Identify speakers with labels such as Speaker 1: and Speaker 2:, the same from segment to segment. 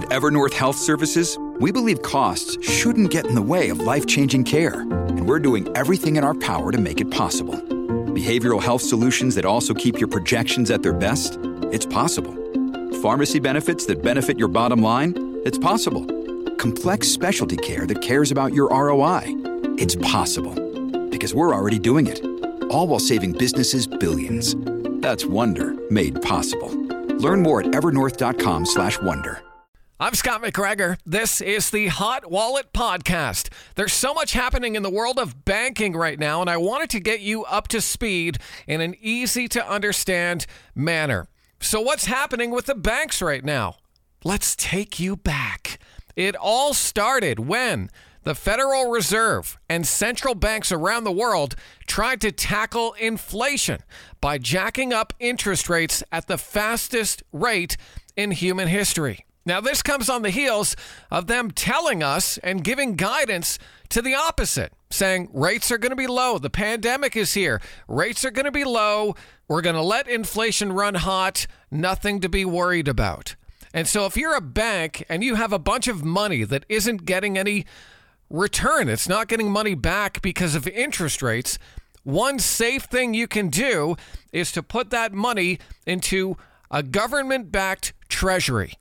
Speaker 1: At Evernorth Health Services, we believe costs shouldn't get in the way of life-changing care, and we're doing everything in our power to make it possible. Behavioral health solutions that also keep your projections at their best? It's possible. Pharmacy benefits that benefit your bottom line? It's possible. Complex specialty care that cares about your ROI? It's possible. Because we're already doing it. All while saving businesses billions. That's Wonder made possible. Learn more at evernorth.com/wonder.
Speaker 2: I'm Scott McGregor. This is the Hot Wallet Podcast. There's so much happening in the world of banking right now, and I wanted to get you up to speed in an easy-to-understand manner. So what's happening with the banks right now? Let's take you back. It all started when the Federal Reserve and central banks around the world tried to tackle inflation by jacking up interest rates at the fastest rate in human history. Now, this comes on the heels of them telling us and giving guidance to the opposite, saying rates are going to be low. The pandemic is here. Rates are going to be low. We're going to let inflation run hot. Nothing to be worried about. And so if you're a bank and you have a bunch of money that isn't getting any return, it's not getting money back because of interest rates, one safe thing you can do is to put that money into a government-backed treasury.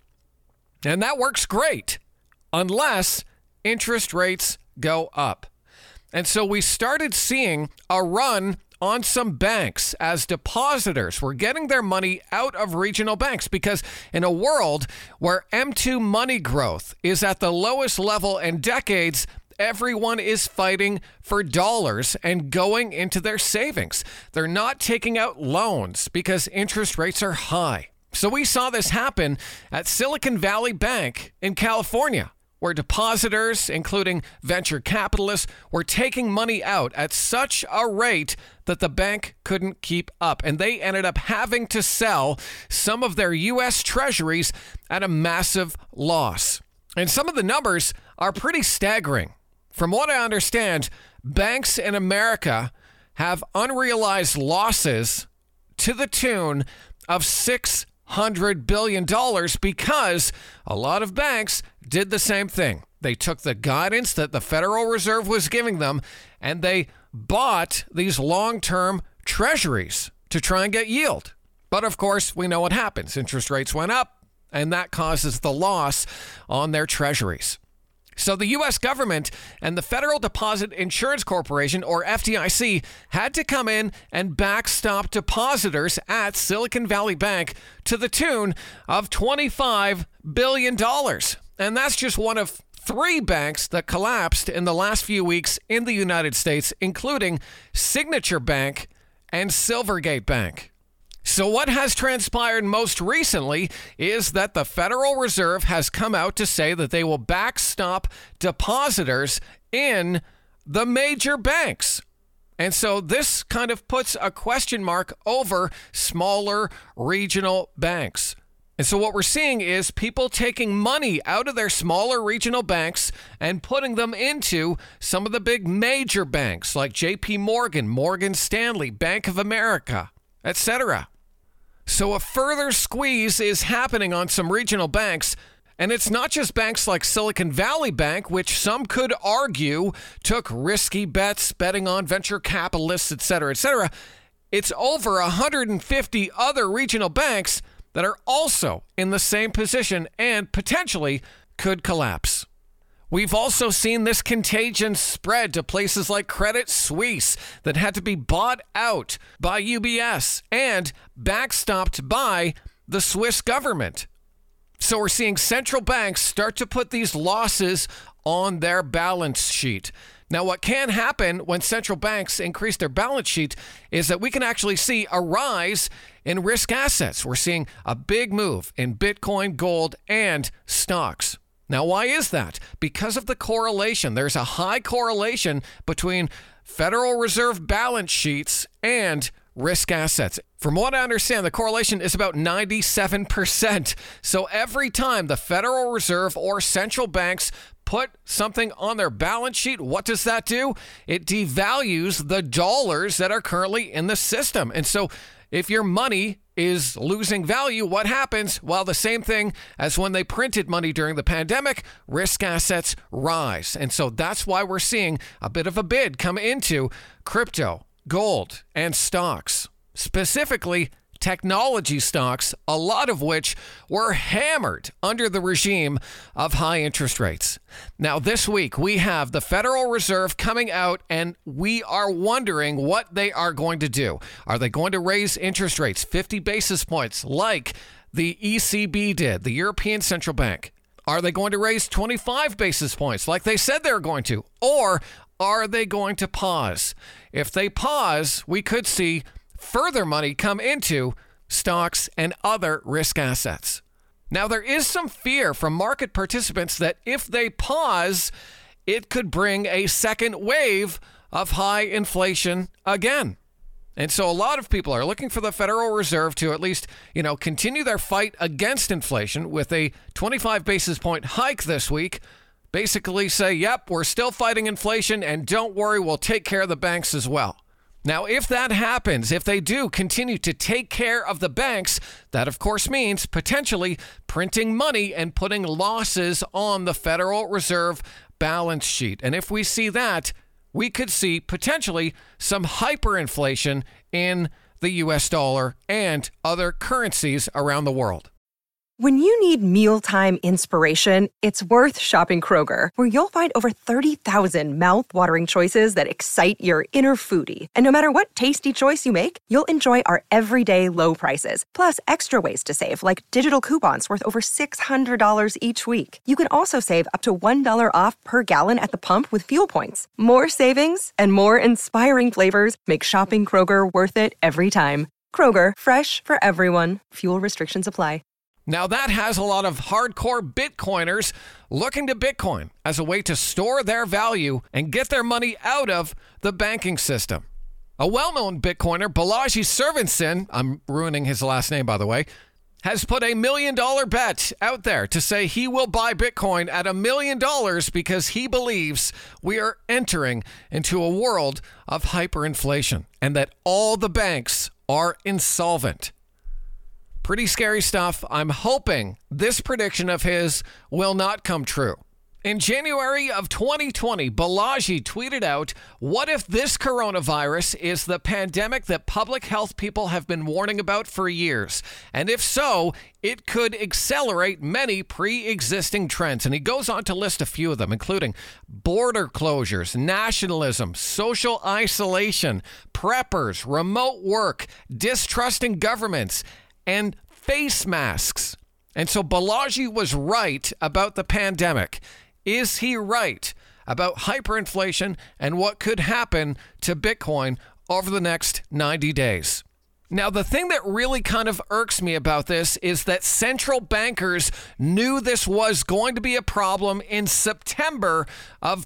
Speaker 2: And that works great, unless interest rates go up. And so we started seeing a run on some banks as depositors were getting their money out of regional banks, because in a world where M2 money growth is at the lowest level in decades, everyone is fighting for dollars and going into their savings. They're not taking out loans because interest rates are high. So we saw this happen at Silicon Valley Bank in California, where depositors, including venture capitalists, were taking money out at such a rate that the bank couldn't keep up. And they ended up having to sell some of their U.S. treasuries at a massive loss. And some of the numbers are pretty staggering. From what I understand, banks in America have unrealized losses to the tune of $600 billion because a lot of banks did the same thing. They took the guidance that the Federal Reserve was giving them and they bought these long-term treasuries to try and get yield. But of course, we know what happens. Interest rates went up and that causes the loss on their treasuries. So the U.S. government and the Federal Deposit Insurance Corporation, or FDIC, had to come in and backstop depositors at Silicon Valley Bank to the tune of $25 billion. And that's just one of three banks that collapsed in the last few weeks in the United States, including Signature Bank and Silvergate Bank. So what has transpired most recently is that the Federal Reserve has come out to say that they will backstop depositors in the major banks. And so this kind of puts a question mark over smaller regional banks. And so what we're seeing is people taking money out of their smaller regional banks and putting them into some of the big major banks like JP Morgan, Morgan Stanley, Bank of America, etc. So a further squeeze is happening on some regional banks, and it's not just banks like Silicon Valley Bank, which some could argue took risky bets betting on venture capitalists, etc., etc. It's over 150 other regional banks that are also in the same position and potentially could collapse. We've also seen this contagion spread to places like Credit Suisse that had to be bought out by UBS and backstopped by the Swiss government. So we're seeing central banks start to put these losses on their balance sheet. Now, what can happen when central banks increase their balance sheet is that we can actually see a rise in risk assets. We're seeing a big move in Bitcoin, gold, and stocks. Now, why is that? Because of the correlation. There's a high correlation between Federal Reserve balance sheets and risk assets. From what I understand, the correlation is about 97%. So every time the Federal Reserve or central banks put something on their balance sheet, what does that do? It devalues the dollars that are currently in the system. And so if your money is losing value, what happens? Well, the same thing as when they printed money during the pandemic, risk assets rise. And so that's why we're seeing a bit of a bid come into crypto, gold, and stocks, specifically technology stocks, a lot of which were hammered under the regime of high interest rates. Now, this week, we have the Federal Reserve coming out, and we are wondering what they are going to do. Are they going to raise interest rates 50 basis points like the ECB did, the European Central Bank? Are they going to raise 25 basis points like they said they were going to? Or are they going to pause? If they pause, we could see further money come into stocks and other risk assets. Now, there is some fear from market participants that if they pause, it could bring a second wave of high inflation again. And so a lot of people are looking for the Federal Reserve to at least, continue their fight against inflation with a 25 basis point hike this week. Basically say, yep, we're still fighting inflation, and don't worry, we'll take care of the banks as well. Now, if that happens, if they do continue to take care of the banks, that of course means potentially printing money and putting losses on the Federal Reserve balance sheet. And if we see that, we could see potentially some hyperinflation in the US dollar and other currencies around the world.
Speaker 3: When you need mealtime inspiration, it's worth shopping Kroger, where you'll find over 30,000 mouth-watering choices that excite your inner foodie. And no matter what tasty choice you make, you'll enjoy our everyday low prices, plus extra ways to save, like digital coupons worth over $600 each week. You can also save up to $1 off per gallon at the pump with fuel points. More savings and more inspiring flavors make shopping Kroger worth it every time. Kroger, fresh for everyone. Fuel restrictions apply.
Speaker 2: Now, that has a lot of hardcore Bitcoiners looking to Bitcoin as a way to store their value and get their money out of the banking system. A well-known Bitcoiner, Balaji Servanson, I'm ruining his last name, by the way, has put $1 million bet out there to say he will buy Bitcoin at $1 million because he believes we are entering into a world of hyperinflation and that all the banks are insolvent. Pretty scary stuff. I'm hoping this prediction of his will not come true. In January of 2020, Balaji tweeted out, "What if this coronavirus is the pandemic that public health people have been warning about for years? And if so, it could accelerate many pre-existing trends." And he goes on to list a few of them, including border closures, nationalism, social isolation, preppers, remote work, distrusting governments, and face masks. And so Balaji was right about the pandemic. Is he right about hyperinflation and what could happen to Bitcoin over the next 90 days? Now, the thing that really kind of irks me about this is that central bankers knew this was going to be a problem in September of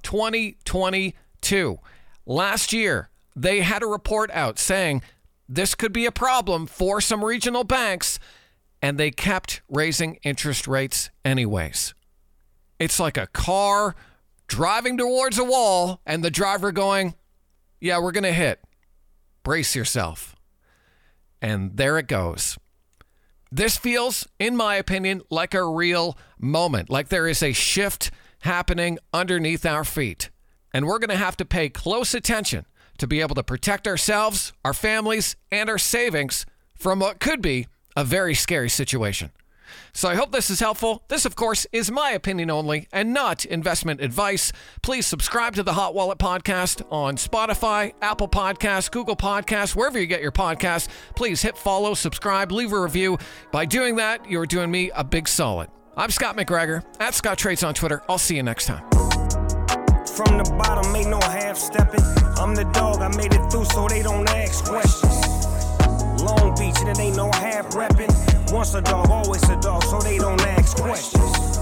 Speaker 2: 2022. Last year, they had a report out saying this could be a problem for some regional banks, and they kept raising interest rates anyways. It's like a car driving towards a wall and the driver going, yeah, we're going to hit. Brace yourself. And there it goes. This feels, in my opinion, like a real moment, like there is a shift happening underneath our feet. And we're going to have to pay close attention to be able to protect ourselves, our families, and our savings from what could be a very scary situation. So I hope this is helpful. This, of course, is my opinion only and not investment advice. Please subscribe to the Hot Wallet Podcast on Spotify, Apple Podcasts, Google Podcasts, wherever you get your podcasts. Please hit follow, subscribe, leave a review. By doing that, you're doing me a big solid. I'm Scott McGregor, at Scott Trades on Twitter. I'll see you next time.
Speaker 4: From the bottom, ain't no half-stepping. I'm the dog, I made it through so they don't ask questions. Long Beach, and it ain't no half-repping. Once a dog, always a dog, so they don't ask questions.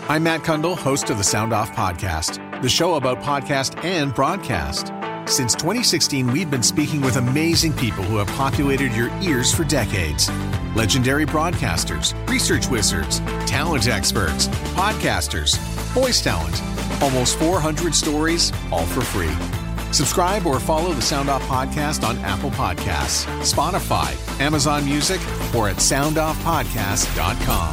Speaker 5: I'm Matt Kundle, host of the Sound Off Podcast, the show about podcast and broadcast. Since 2016, we've been speaking with amazing people who have populated your ears for decades. Legendary broadcasters, research wizards, talent experts, podcasters, voice talent. Almost 400 stories, all for free. Subscribe or follow the Sound Off Podcast on Apple Podcasts, Spotify, Amazon Music, or at soundoffpodcast.com.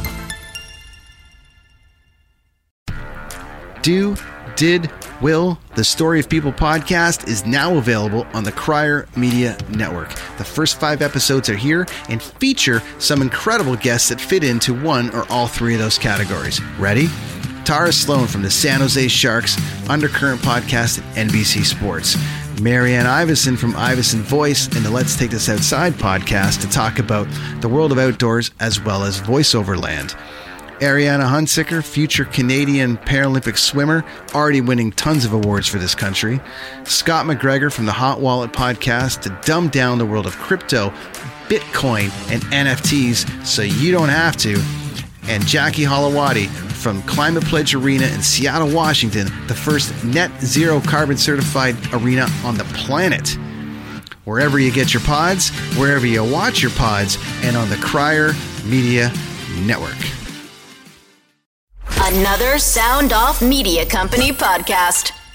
Speaker 6: Do, Did, Will, the Story of People podcast is now available on the Crier Media Network. The first 5 episodes are here and feature some incredible guests that fit into one or all 3 of those categories. Ready? Tara Sloan from the San Jose Sharks, Undercurrent podcast, and NBC Sports. Marianne Iveson from Iveson Voice and the Let's Take This Outside podcast to talk about the world of outdoors as well as voiceover land. Ariana Hunsicker, future Canadian Paralympic swimmer, already winning tons of awards for this country. Scott McGregor from the Hot Wallet podcast to dumb down the world of crypto, Bitcoin, and NFTs so you don't have to. And Jackie Holowati from Climate Pledge Arena in Seattle, Washington, the first net zero carbon certified arena on the planet. Wherever you get your pods, wherever you watch your pods, and on the Crier Media Network.
Speaker 7: Another Sound Off Media Company podcast.